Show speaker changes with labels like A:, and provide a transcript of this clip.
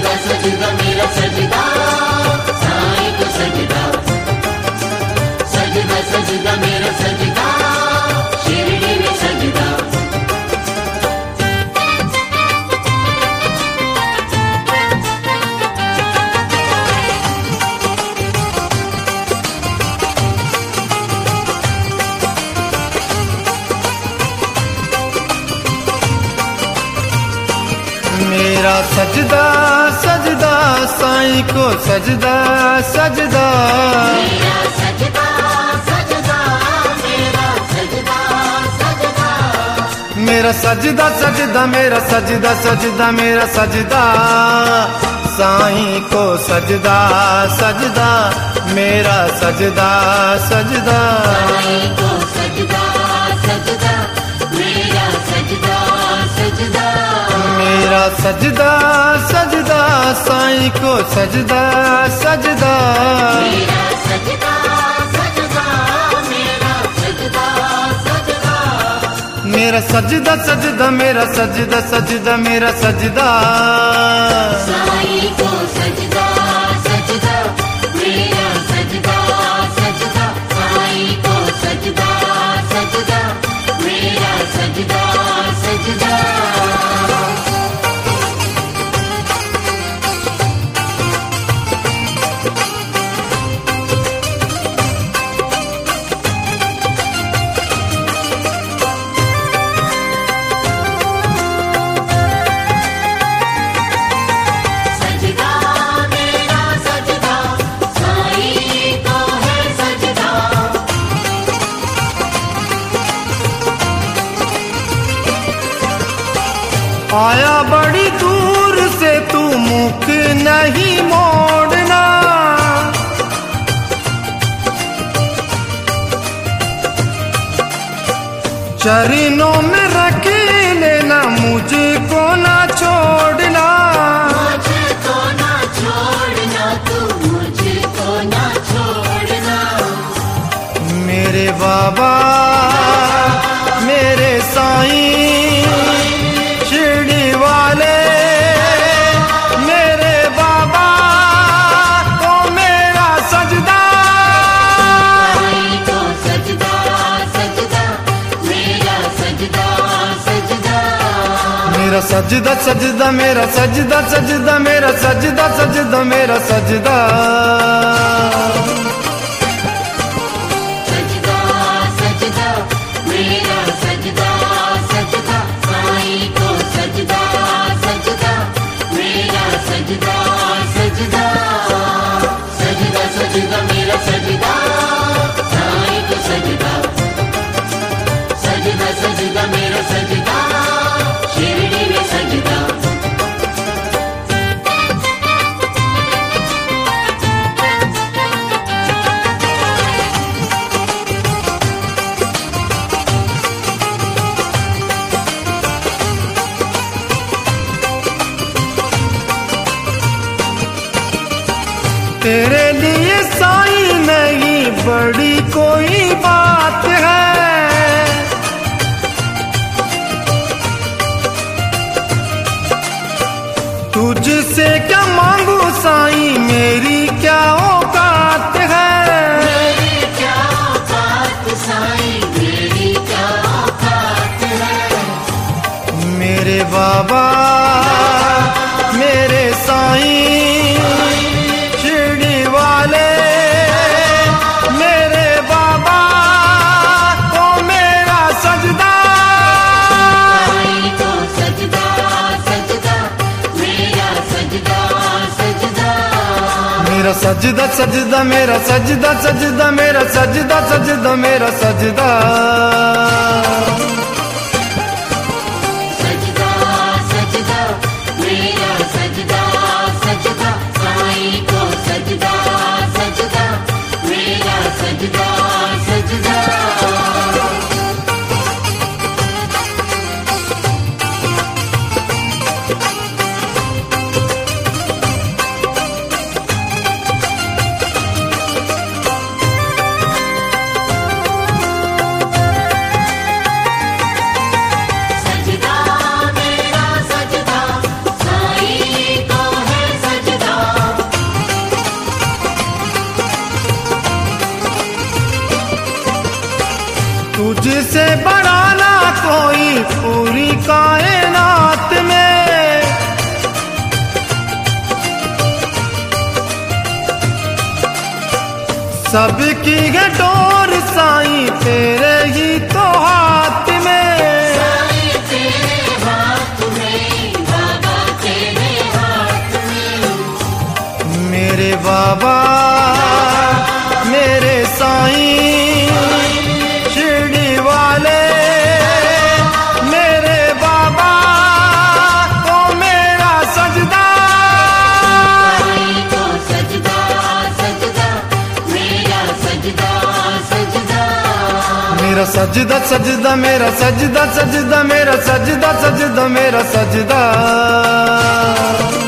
A: सजदा सजदा मेरा सजदा साईं को सजदा, सजदा सजदा मेरा सजदा शिरडी में सजदा।
B: मेरा सजदा सजदा साईं को सजदा सजदा,
A: मेरा सजदा सजदा मेरा सजदा सजदा,
B: मेरा सजदा सजदा मेरा सजदा सजदा मेरा सजदा साईं को सजदा सजदा, मेरा सजदा सजदा
A: साईं को सजदा सजदा मेरा सजदा सजदा,
B: मेरा सजदा सजदा साईं को सजदा सजदा,
A: मेरा सजदा सजदा मेरा सजदा सजदा,
B: मेरा सजदा सजदा मेरा सजदा सजदा मेरा सजदा
A: साईं को सजदा सजदा मेरा सजदा सजदा, साईं को सजदा सजदा मेरा सजदा सजदा।
B: आया बड़ी दूर से तू मुख नहीं मोड़ना, चरणों में रख लेना मुझको ना छोड़ना,
A: मुझको ना छोड़ना तू मुझको ना छोड़ना,
B: मेरे बाबा मेरे साईं शिरडी वाले मेरे बाबा को मेरा सजदा,
A: साईं को सजदा सजदा मेरा सजदा सजदा,
B: मेरा सजदा सजदा मेरा सजदा सजदा मेरा सजदा सजदा मेरा सजदा,
A: सजदा सजदा मेरा सजदा सजदा, साईं को सजदा सजदा मेरा सजदा सजदा, सजदा सजदा मेरा सजदा साईं को सजदा, सजदा सजदा मेरा सजदा शिरडी में सजदा।
B: तेरे लिए साईं नहीं बड़ी कोई बात है, तुझसे क्या मांगू साईं मेरी क्या औकात है,
A: मेरी क्या औकात साईं मेरी क्या औकात है,
B: मेरे बाबा मेरे साईं शिरडी वाले मेरे बाबा को मेरा सजदा,
A: साईं को सजदा सजदा मेरा सजदा सजदा,
B: मेरा सजदा सजदा मेरा सजदा सजदा मेरा सजदा सजदा मेरा सजदा,
A: सजदा सजदा मेरा सजदा सजदा, साईं को सजदा सजदा मेरा सजदा सजदा। सजदा मेरा सजदा साईं
B: तुझसे बड़ा ना कोई पूरी कायनात में। सबकी है डोर साईं तेरे ही तो हाथ में।
A: साईं तेरे हाथ में, बाबा तेरे हाथ में।
B: मेरे बाबा मेरे साईं शिरडी वाले, मेरे बाबा को मेरा सजदा।
A: साईं को सजदा सजदा, मेरा सजदा सजदा।
B: मेरा सजदा सजदा मेरा सजदा सजदा मेरा सजदा सजदा मेरा सजदा।